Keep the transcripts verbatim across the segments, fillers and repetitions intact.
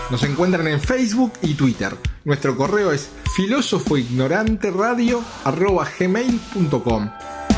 Nos encuentran en Facebook y Twitter. Nuestro correo es filósofoignoranteradio arroba gmail punto com.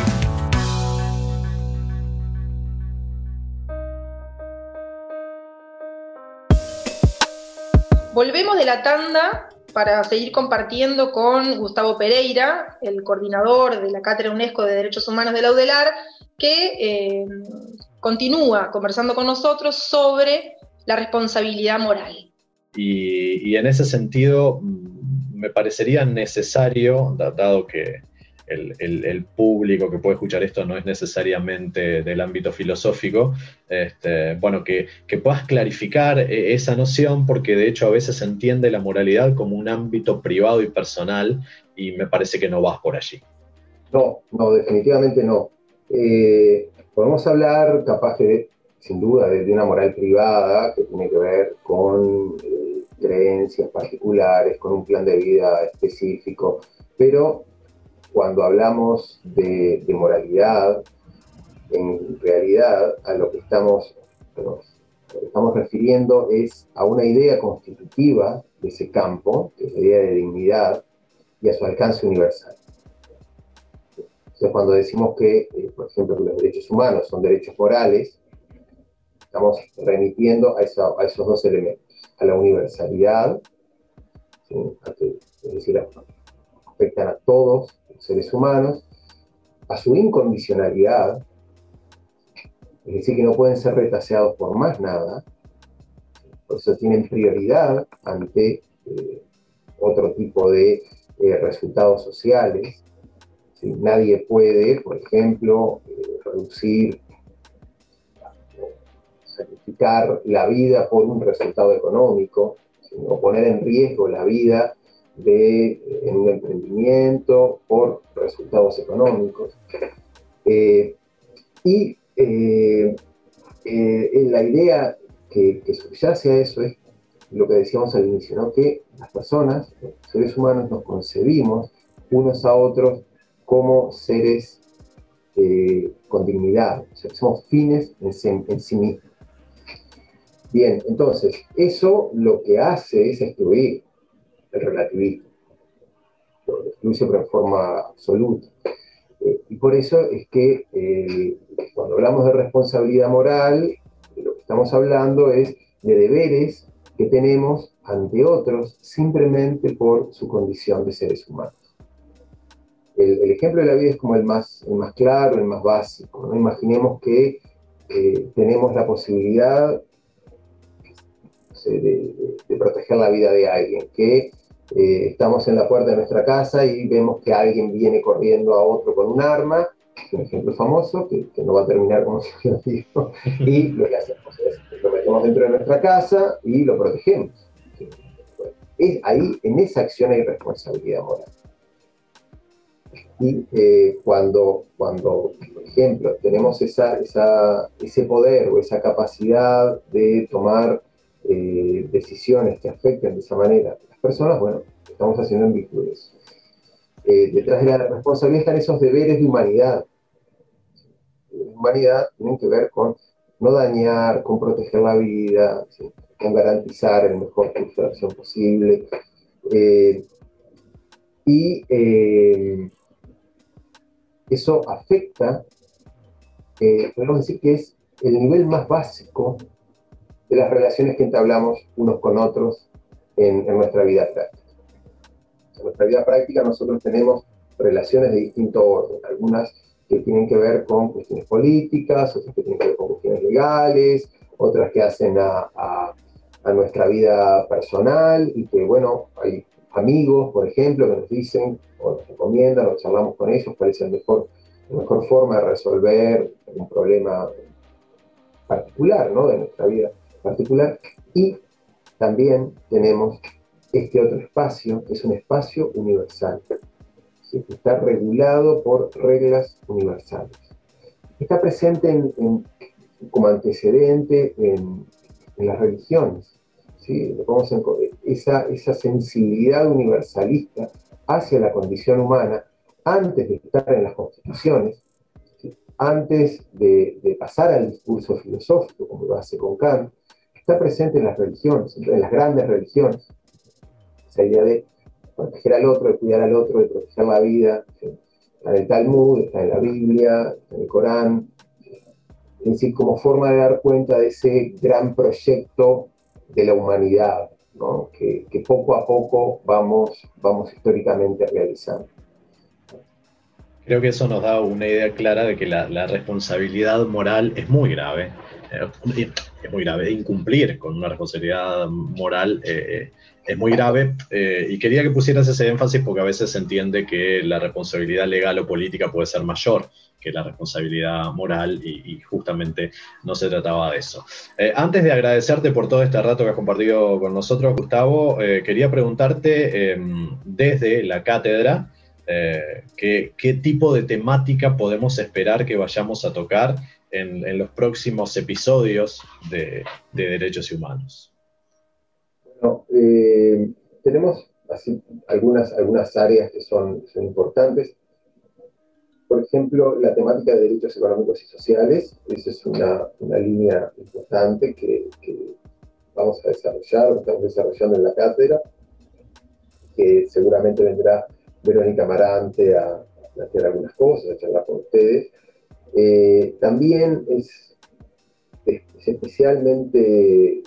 Volvemos de la tanda para seguir compartiendo con Gustavo Pereira, el coordinador de la Cátedra UNESCO de Derechos Humanos de la UDELAR, que eh, continúa conversando con nosotros sobre la responsabilidad moral. Y, y en ese sentido me parecería necesario, dado que el, el, el público que puede escuchar esto no es necesariamente del ámbito filosófico, este, bueno, que, que puedas clarificar esa noción, porque de hecho a veces se entiende la moralidad como un ámbito privado y personal, y me parece que no vas por allí. No, no, definitivamente no. Eh, podemos hablar, capaz de, sin duda, de, de una moral privada que tiene que ver con eh, creencias particulares, con un plan de vida específico, pero cuando hablamos de, de moralidad, en realidad a lo que estamos, lo que estamos refiriendo es a una idea constitutiva de ese campo, que es la idea de dignidad, y a su alcance universal. Entonces, cuando decimos que, eh, por ejemplo, que los derechos humanos son derechos morales, estamos remitiendo a, esa, a esos dos elementos, a la universalidad, ¿sí? A que, es decir, afectan a todos los seres humanos, a su incondicionalidad, es decir, que no pueden ser retaseados por más nada, por eso tienen prioridad ante eh, otro tipo de eh, resultados sociales. ¿Sí? Nadie puede, por ejemplo, eh, reducir, sacrificar la vida por un resultado económico, sino poner en riesgo la vida de, en un emprendimiento por resultados económicos. Eh, y eh, eh, la idea que, que subyace a eso es lo que decíamos al inicio, ¿no? Que las personas, los seres humanos, nos concebimos unos a otros como seres eh, con dignidad, o sea, somos fines en sí, en sí mismos. Bien, entonces, eso lo que hace es excluir el relativismo, lo excluye pero en forma absoluta. Eh, y por eso es que eh, cuando hablamos de responsabilidad moral, lo que estamos hablando es de deberes que tenemos ante otros simplemente por su condición de seres humanos. El, el ejemplo de la vida es como el más, el más claro, el más básico, ¿no? Imaginemos que eh, tenemos la posibilidad no sé, de, de, de proteger la vida de alguien, que eh, estamos en la puerta de nuestra casa y vemos que alguien viene corriendo a otro con un arma, es un ejemplo famoso, que, que no va a terminar como si lo digo, y lo que hacemos es, lo metemos dentro de nuestra casa y lo protegemos. ¿Sí? Bueno, es, ahí, en esa acción hay responsabilidad moral. Y eh, cuando, cuando, por ejemplo, tenemos esa, esa, ese poder o esa capacidad de tomar eh, decisiones que afecten de esa manera a las personas, bueno, estamos haciendo en virtud de eso. Eh, detrás de la responsabilidad están esos deberes de humanidad. De humanidad tienen que ver con no dañar, con proteger la vida, ¿sí? Con garantizar el mejor curso de acción posible. Eh, y eh, eso afecta, eh, podemos decir que es el nivel más básico de las relaciones que entablamos unos con otros en, en nuestra vida práctica. En nuestra vida práctica nosotros tenemos relaciones de distinto orden, algunas que tienen que ver con cuestiones políticas, otras que tienen que ver con cuestiones legales, otras que hacen a, a, a nuestra vida personal, y que, bueno, hay amigos, por ejemplo, que nos dicen, o nos recomiendan, o charlamos con ellos, cuál es el mejor, la mejor forma de resolver un problema particular, ¿no? De nuestra vida particular. Y también tenemos este otro espacio, que es un espacio universal, ¿sí? Que está regulado por reglas universales. Está presente en, en, como antecedente en, en las religiones. ¿Sí? Esa, esa sensibilidad universalista hacia la condición humana, antes de estar en las constituciones, ¿sí? Antes de, de pasar al discurso filosófico, como lo hace con Kant, está presente en las religiones, en las grandes religiones. Esa idea de proteger al otro, de cuidar al otro, de proteger la vida, está en el Talmud, está en la Biblia, está en el Corán. Es decir, como forma de dar cuenta de ese gran proyecto de la humanidad, ¿no? que, que poco a poco vamos, vamos históricamente realizando. Creo que eso nos da una idea clara de que la, la responsabilidad moral es muy grave. Eh, es muy grave. Incumplir con una responsabilidad moral eh, es muy grave. Eh, y quería que pusieras ese énfasis porque a veces se entiende que la responsabilidad legal o política puede ser mayor que la responsabilidad moral y, y justamente no se trataba de eso. Eh, antes de agradecerte por todo este rato que has compartido con nosotros, Gustavo, eh, quería preguntarte eh, desde la cátedra eh, ¿qué, qué tipo de temática podemos esperar que vayamos a tocar en, en los próximos episodios de, de Derechos Humanos. Bueno, eh, tenemos así algunas, algunas áreas que son, son importantes. Por ejemplo, la temática de derechos económicos y sociales, esa es una, una línea importante que, que vamos a desarrollar, o estamos desarrollando en la cátedra, que seguramente vendrá Verónica Marante a, a plantear algunas cosas, a charlar con ustedes. Eh, también es, es, es especialmente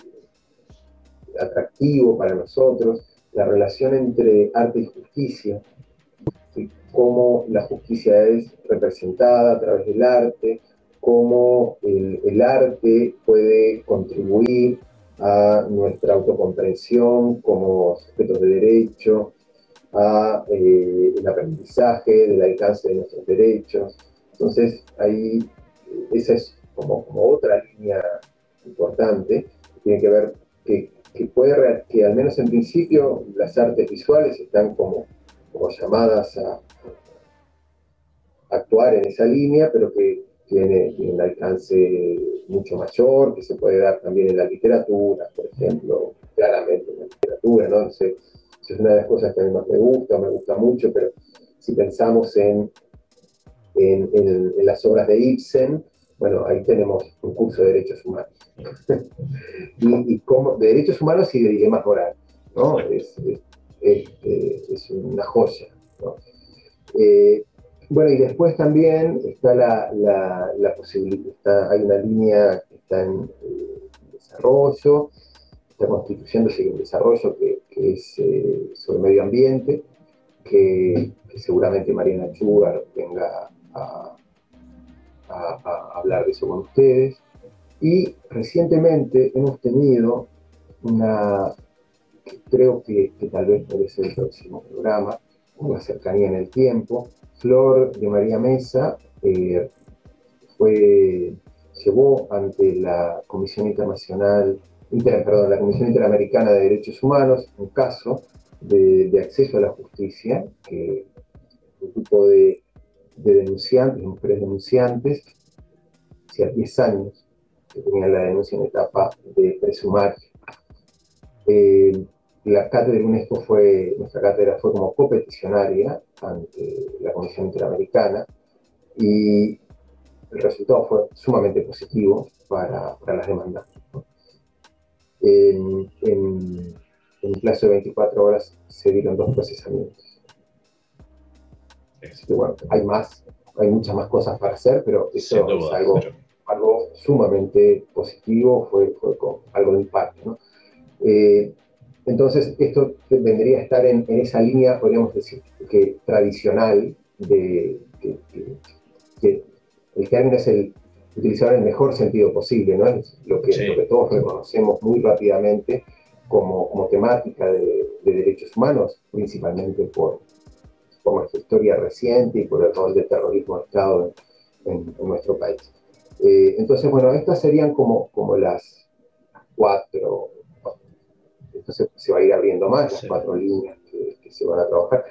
atractivo para nosotros la relación entre arte y justicia, ¿sí? Cómo la justicia es representada a través del arte, cómo el, el arte puede contribuir a nuestra autocomprensión como sujetos de derecho, a eh, el aprendizaje del alcance de nuestros derechos. Entonces, ahí, esa es como, como otra línea importante, que tiene que ver que, que puede, que al menos en principio las artes visuales están como, como llamadas a, a actuar en esa línea, pero que tiene, tiene un alcance mucho mayor, que se puede dar también en la literatura, por ejemplo, claramente en la literatura, ¿no? Entonces, eso es una de las cosas que a mí más me gusta, me gusta mucho, pero si pensamos en, en, en, en las obras de Ibsen, bueno, ahí tenemos un curso de derechos humanos. y, y como, de derechos humanos y de dilemas morales, ¿no? Es, es, es, es una joya, ¿no? Eh, bueno, y después también está la, la, la posibilidad, está, hay una línea que está en eh, desarrollo, esta constitución de en desarrollo que, que es eh, sobre medio ambiente, que, que seguramente Mariana Chugar venga a, a, a hablar de eso con ustedes. Y recientemente hemos tenido una, que creo que, que tal vez puede ser el próximo programa, una cercanía en el tiempo. Flor de María Mesa eh, fue, llevó ante la Comisión Internacional, Inter, perdón, la Comisión Interamericana de Derechos Humanos un caso de, de acceso a la justicia, que un grupo de, de denunciantes, de mujeres denunciantes, hacía diez años que tenían la denuncia en etapa de presumario. Eh, la cátedra UNESCO fue, nuestra cátedra fue como copeticionaria ante la Comisión Interamericana y el resultado fue sumamente positivo para, para las demandantes, ¿no? En, en, en un plazo de veinticuatro horas se dieron dos procesamientos. Así que bueno, hay más, hay muchas más cosas para hacer, pero eso duda, es algo, pero... algo sumamente positivo, fue, fue con algo de impacto, ¿no? Eh, entonces, esto vendría a estar en, en esa línea, podríamos decir, que tradicional, de que, que, que el término es el utilizado en el mejor sentido posible, ¿no? Es lo que, sí. lo que todos reconocemos muy rápidamente como, como temática de, de derechos humanos, principalmente por, por nuestra historia reciente y por el rol del terrorismo de Estado en, en, en nuestro país. Eh, entonces, bueno, estas serían como, como las cuatro... Entonces se va a ir abriendo más las sí. cuatro líneas que, que se van a trabajar.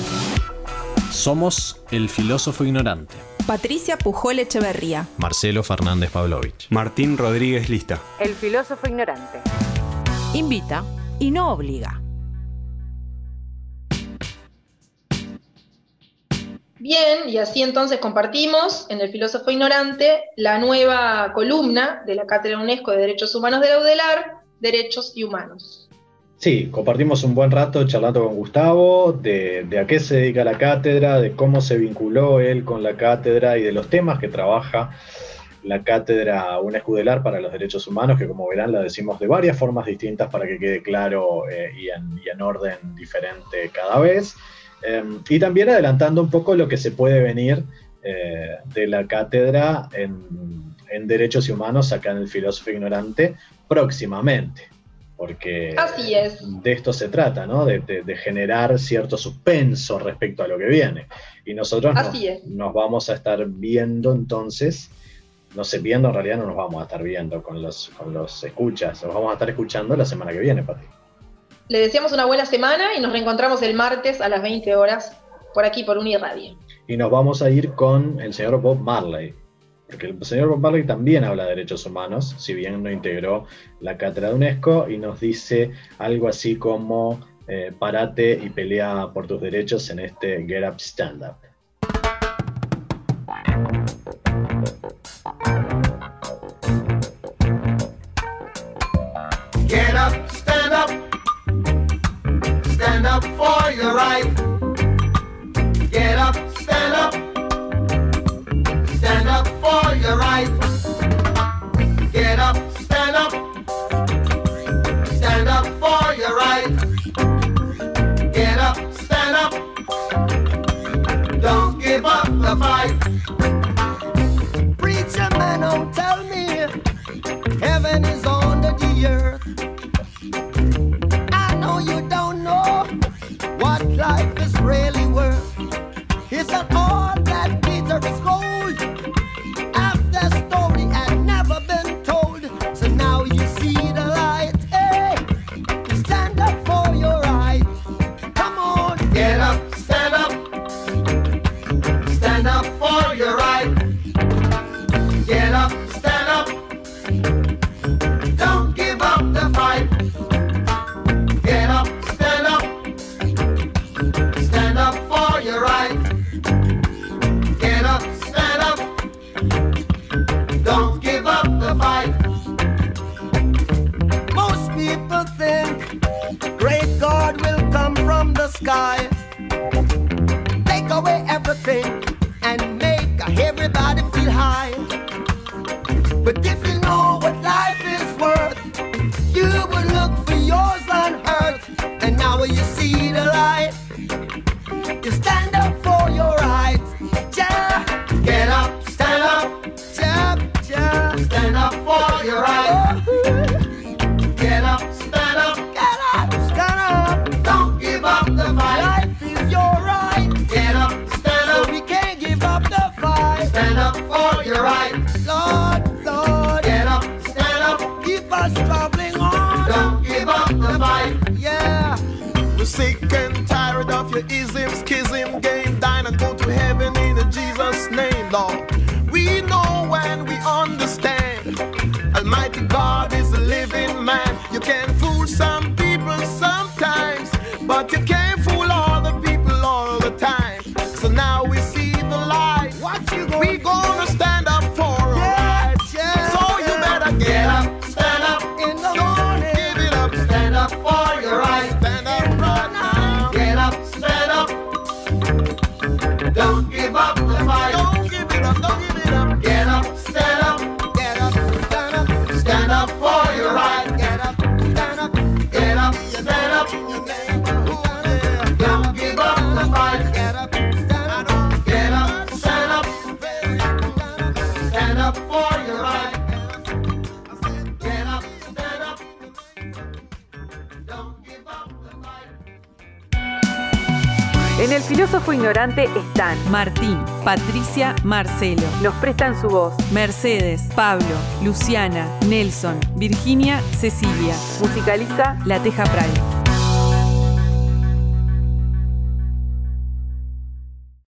Somos el filósofo ignorante. Patricia Pujol Echeverría. Marcelo Fernández Pavlovich. Martín Rodríguez Lista. El filósofo ignorante. Invita y no obliga. Bien, y así entonces compartimos en El Filósofo Ignorante la nueva columna de la Cátedra UNESCO de Derechos Humanos de la UDELAR, derechos y humanos. Sí, compartimos un buen rato charlando con Gustavo de, de a qué se dedica la cátedra, de cómo se vinculó él con la cátedra y de los temas que trabaja la cátedra UNESCUDELAR para los derechos humanos, que como verán la decimos de varias formas distintas para que quede claro eh, y, en, y en orden diferente cada vez. Eh, y también adelantando un poco lo que se puede venir eh, de la cátedra en, en derechos y humanos acá en el Filósofo Ignorante próximamente. Porque Así es. de esto se trata, ¿no? De, de, de generar cierto suspenso respecto a lo que viene. Y nosotros Así nos, es. nos vamos a estar viendo entonces, no sé, viendo en realidad no nos vamos a estar viendo con los, con los escuchas, nos vamos a estar escuchando la semana que viene, Pati. Le deseamos una buena semana y nos reencontramos el martes a las veinte horas por aquí, por Uniradio. Y nos vamos a ir con el señor Bob Marley. Porque el señor Bob Marley también habla de derechos humanos, si bien no integró la cátedra de UNESCO, y nos dice algo así como eh, parate y pelea por tus derechos en este Get Up, Stand Up. Get up, stand up, stand up for your right. Get up, stand up. Stand up for your right. Get up, stand up. Stand up for your right. Get up, stand up. Don't give up the fight. Preacher man, don't tell me heaven is under the earth. I know you don't know what life is really worth. It's not all that glitter is gold. Take away everything and make everybody feel high. But if you know what life is worth, you will look for yours on earth. And now you see the light, you stand up for your rights. Yeah. Get up, stand up, yeah, yeah. Stand up for your rights. Oh. Get up, stand up, get up, stand up. Don't give up the fight. Life is your right. Get up, stand up. So we can't give up the fight. Stand up for your right. Lord, Lord. Get up, stand up. Keep us traveling on. Don't give up the fight. Yeah. We're sick and tired of your ism, schism, game, dine and go to heaven in Jesus' name, Lord. We know and we understand. Almighty God is a living man. You can fool some people sometimes, but you can't fool all the people all the time. So now we see the light. What you gonna we gonna stand up for our yeah, rights. Yeah, so you better get, get up, stand up in the morning. Give it up, stand up for your rights. Stand up right now. Get up, stand up. Don't give up the fight. Don't give it up, don't give it up. Get up, stand up. Get up, stand up. Stand up for your right. Get up, stand up. Get up, stand up. Don't give up the fight. Get up, stand up. Get up, stand up. Stand up for your right. Get up, stand up. Don't give up the fight. En El Filósofo Ignorante están Martín, Patricia, Marcelo. Nos prestan su voz. Mercedes, Pablo, Luciana, Nelson, Virginia, Cecilia. Musicaliza La Teja Pral.